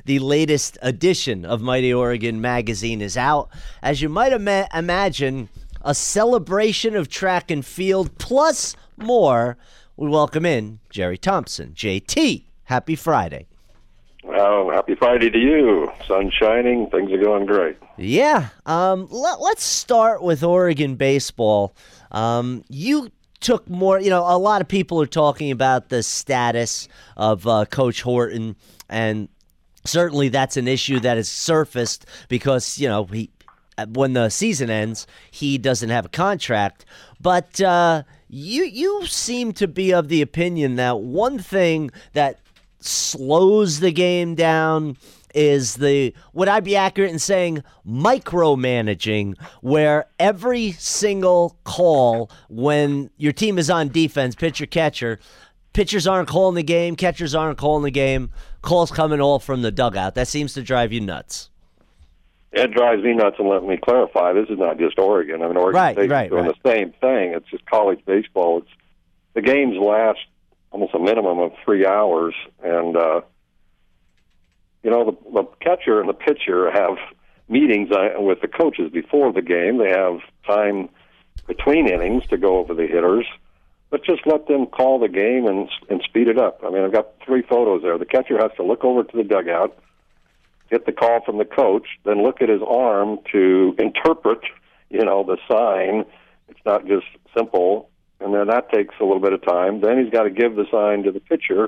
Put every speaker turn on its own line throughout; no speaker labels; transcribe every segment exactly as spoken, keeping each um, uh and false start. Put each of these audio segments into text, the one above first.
the latest edition of Mighty Oregon Magazine is out. As you might ima- imagine, a celebration of track and field plus more. We welcome in Jerry Thompson. J T, happy Friday.
Well, happy Friday to you. Sun shining, things are going great.
Yeah. Um, let, let's start with Oregon baseball. Um, you took more, you know, a lot of people are talking about the status of uh, Coach Horton, and certainly that's an issue that has surfaced because, you know, he when the season ends, he doesn't have a contract. But uh, you you seem to be of the opinion that one thing that slows the game down is the, would I be accurate in saying, micromanaging, where every single call when your team is on defense, pitcher, catcher, pitchers aren't calling the game, catchers aren't calling the game, calls coming all from the dugout. That seems to drive you nuts.
It drives me nuts, and let me clarify, this is not just Oregon. I mean, Oregon
right,
State's
right,
doing
right.
the same thing. It's just college baseball. It's the games last almost a minimum of three hours, and uh, you know, the, the catcher and the pitcher have meetings with the coaches before the game. They have time between innings to go over the hitters, but just let them call the game and and speed it up. I mean, I've got three photos there. The catcher has to look over to the dugout, get the call from the coach, then look at his arm to interpret, you know, the sign. It's not just simple, and then that takes a little bit of time. Then he's got to give the sign to the pitcher,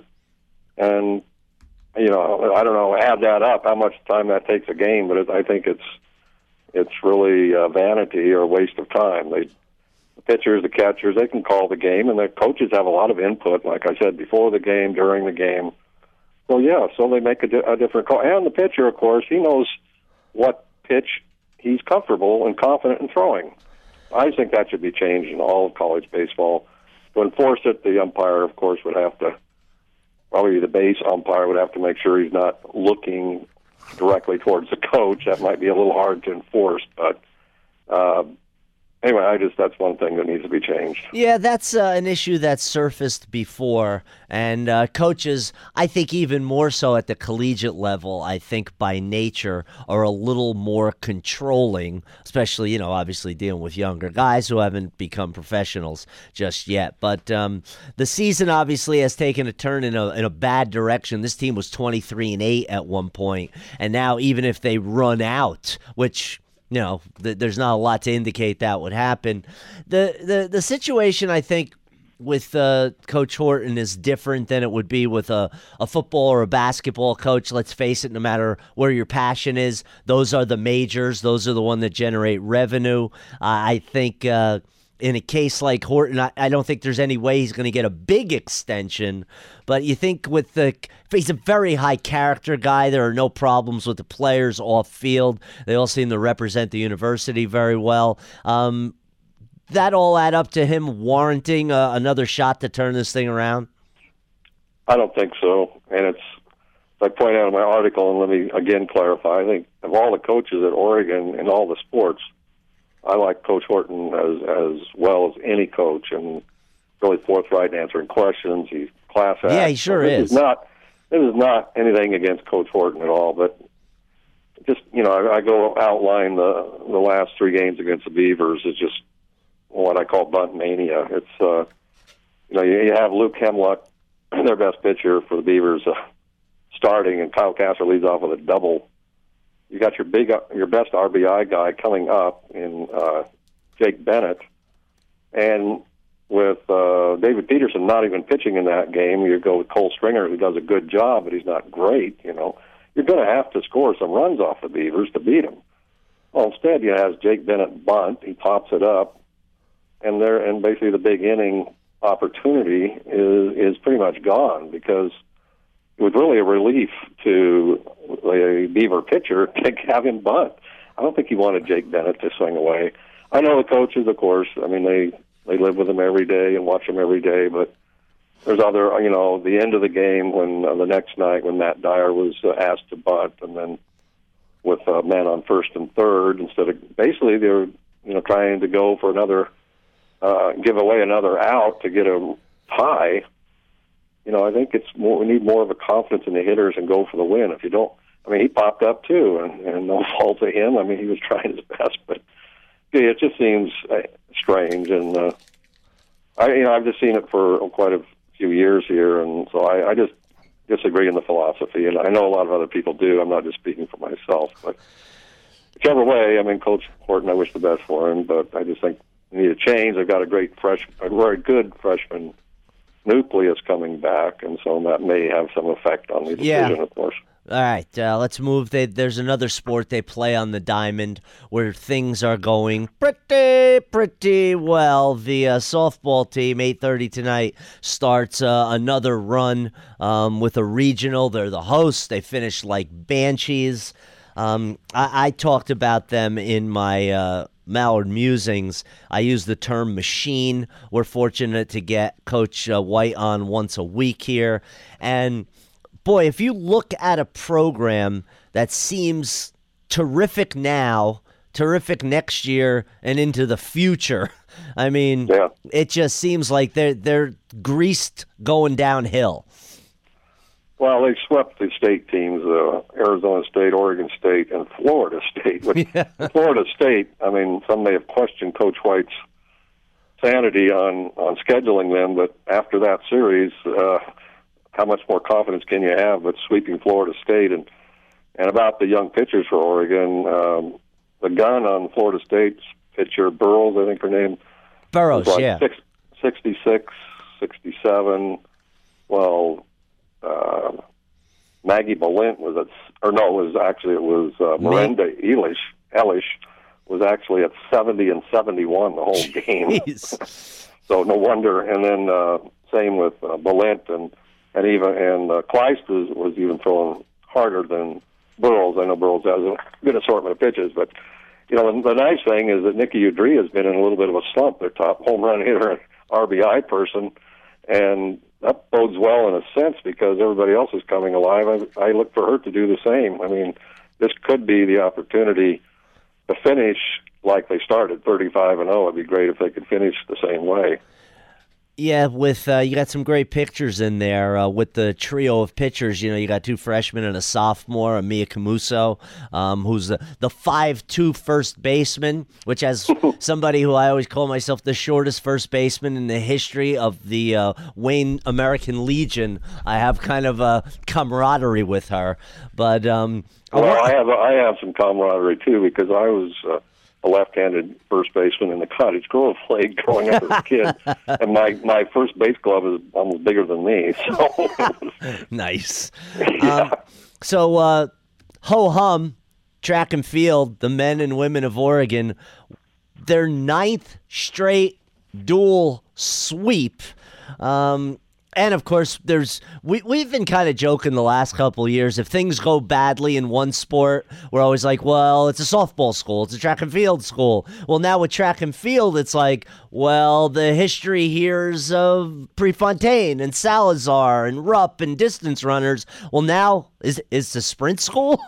and you know, I don't know, add that up, how much time that takes a game, but it, I think it's it's really uh, vanity or a waste of time. They, the pitchers, the catchers, they can call the game, and the coaches have a lot of input, like I said, before the game, during the game. So, yeah, so they make a, di- a different call. And the pitcher, of course, he knows what pitch he's comfortable and confident in throwing. I think that should be changed in all of college baseball. To enforce it, the umpire, of course, would have to, probably the base umpire would have to make sure he's not looking directly towards the coach. That might be a little hard to enforce, but uh, anyway, I just that's one thing that needs to be changed.
Yeah, that's uh, an issue that surfaced before, and uh, coaches, I think even more so at the collegiate level, I think by nature are a little more controlling, especially, you know, obviously dealing with younger guys who haven't become professionals just yet. But um, the season obviously has taken a turn in a in a bad direction. This team was twenty-three and eight at one point, and now even if they run out, which you know, th- there's not a lot to indicate that would happen. The the the situation, I think, with uh, Coach Horton is different than it would be with a, a football or a basketball coach. Let's face it, no matter where your passion is, those are the majors. Those are the ones that generate revenue. Uh, I think uh, in a case like Horton, I, I don't think there's any way he's going to get a big extension. But you think with the he's a very high character guy. There are no problems with the players off field. They all seem to represent the university very well. Um, that all add up to him warranting uh, another shot to turn this thing around?
I don't think so. And it's, as I point out in my article, and let me again clarify, I think of all the coaches at Oregon in all the sports, I like Coach Horton as as well as any coach, and really forthright in answering questions. He's class act.
Yeah, he sure
this
is.
is not this is not anything against Coach Horton at all, but just you know, I, I go outline the the last three games against the Beavers is just what I call bunt mania. It's uh, you know, you, you have Luke Hemlock, their best pitcher for the Beavers, uh, starting, and Kyle Castro leads off with a double. You got your big, your best R B I guy coming up in uh, Jake Bennett, and with uh, David Peterson not even pitching in that game, you go with Cole Stringer, who does a good job, but he's not great. You know, you're going to have to score some runs off the Beavers to beat them. Well, instead, you have Jake Bennett bunt. He pops it up, and there, and basically the big inning opportunity is is pretty much gone because it was really a relief to a Beaver pitcher to have him bunt. I don't think he wanted Jake Bennett to swing away. I know the coaches, of course. I mean, they, they live with him every day and watch him every day. But there's other, you know, the end of the game when uh, the next night when Matt Dyer was uh, asked to bunt, and then with uh, men on first and third instead of basically they were, you know, trying to go for another, uh, give away another out to get a tie. You know, I think it's more. We need more of a confidence in the hitters and go for the win. If you don't, I mean, he popped up too, and, and no fault to him. I mean, he was trying his best, but yeah, it just seems uh, strange. And uh, I, you know, I've just seen it for quite a few years here, and so I, I just disagree in the philosophy. And I know a lot of other people do. I'm not just speaking for myself, but whichever way, I mean, Coach Horton, I wish the best for him, but I just think we need a change. They've got a great fresh, a very good freshman nucleus coming back, and so that may have some effect on the decision,
yeah.
of course.
All right, uh, let's move. They, there's another sport they play on the diamond where things are going pretty, pretty well. The uh, softball team, eight thirty tonight, starts uh, another run um, with a regional. They're the hosts. They finish like Banshees. Um, I, I talked about them in my uh, Mallard Musings. I use the term machine. We're fortunate to get Coach uh, White on once a week here. And boy, if you look at a program that seems terrific now, terrific next year, and into the future, I mean,
yeah.
it just seems like they're they're greased going downhill.
Well, they swept the state teams, uh, Arizona State, Oregon State, and Florida State. Which,
Yeah.
Florida State, I mean, some may have questioned Coach White's sanity on, on scheduling them, but after that series, uh, how much more confidence can you have with sweeping Florida State? And, and about the young pitchers for Oregon, um, the gun on Florida State's pitcher, Burroughs, I think her name,
Burroughs,
was like
yeah.
six, sixty-six, sixty-seven. Well, uh, Maggie Bolint was at, or no, it was actually, it was uh, Miranda Elish, Elish was actually at seventy and seventy-one the whole game.
Jeez.
So no wonder. And then uh, same with uh, Bolint and and even and uh, Kleist was, was even throwing harder than Burroughs. I know Burroughs has a good assortment of pitches, but you know the, the nice thing is that Nikki Udrih has been in a little bit of a slump. Their top home run hitter and R B I person, and that bodes well in a sense because everybody else is coming alive. I, I look for her to do the same. I mean, this could be the opportunity to finish like they started, thirty-five and oh. It'd be great if they could finish the same way.
Yeah, with uh, you got some great pictures in there uh, with the trio of pitchers. You know, you got two freshmen and a sophomore, Mia Camuso, um, who's the, the five two first baseman, which as somebody who I always call myself the shortest first baseman in the history of the uh, Wayne American Legion, I have kind of a camaraderie with her. But um,
well, I have I have some camaraderie too because I was. Uh, a left-handed first baseman in the Cottage Grove League growing up as a kid, and my, my first base glove is almost bigger than me. So
nice.
Yeah.
Um, so, uh, ho hum, track and field, the men and women of Oregon, their ninth straight dual sweep. Um, And, of course, there's we, we've been kind of joking the last couple of years. If things go badly in one sport, we're always like, well, it's a softball school. It's a track and field school. Well, now with track and field, it's like, well, the history here's of Prefontaine and Salazar and Rupp and distance runners. Well, now is is the sprint school?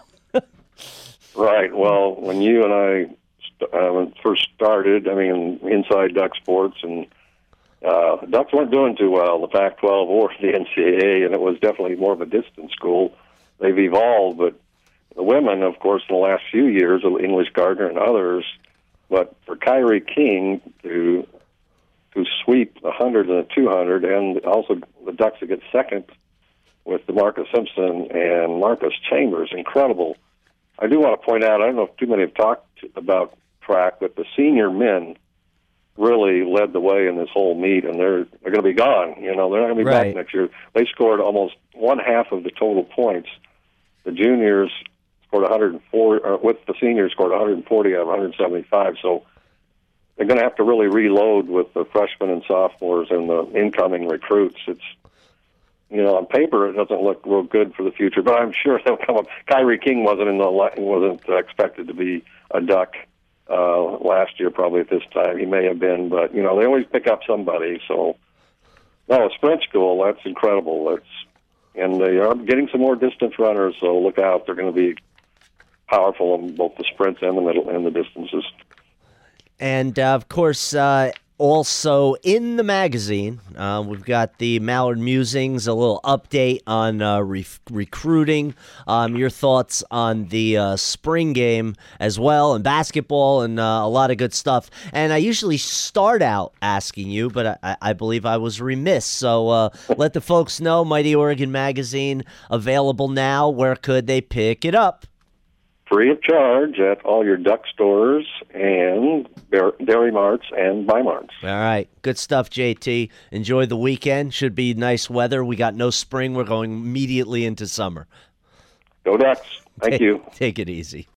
Right. Well, when you and I st- uh, first started, I mean, inside Duck Sports and Uh, the Ducks weren't doing too well in the Pac twelve or the N C double A, and it was definitely more of a distance school. They've evolved, but the women, of course, in the last few years, English Gardner and others, but for Kyrie King to to sweep the one hundred and the two hundred, and also the Ducks to get second with DeMarcus Simpson and Marcus Chambers, incredible. I do want to point out, I don't know if too many have talked about track, but the senior men really led the way in this whole meet, and they're they're going to be gone. You know, they're not going to be
Right.
back next year. They scored almost one half of the total points. The juniors scored one hundred four, uh, with the seniors scored one hundred forty out of one hundred seventy-five. So they're going to have to really reload with the freshmen and sophomores and the incoming recruits. It's you know, on paper it doesn't look real good for the future, but I'm sure they'll come up. Kyrie King wasn't in the wasn't expected to be a Duck. Uh, last year, probably at this time, he may have been, but you know they always pick up somebody. So, no, a sprint school, that's incredible. That's and they are getting some more distance runners. So look out; they're going to be powerful in both the sprints and the middle and the distances.
And, uh, of course, uh, Also in the magazine, uh, we've got the Mallard Musings, a little update on uh, re- recruiting, um, your thoughts on the uh, spring game as well, and basketball, and uh, a lot of good stuff. And I usually start out asking you, but I, I believe I was remiss. So uh, let the folks know, Mighty Oregon Magazine, available now. Where could they pick it up?
Free of charge at all your Duck stores and Dairy Marts and Buy Marts.
All right. Good stuff, J T. Enjoy the weekend. Should be nice weather. We got no spring. We're going immediately into summer.
Go Ducks. Thank
take,
you.
Take it easy.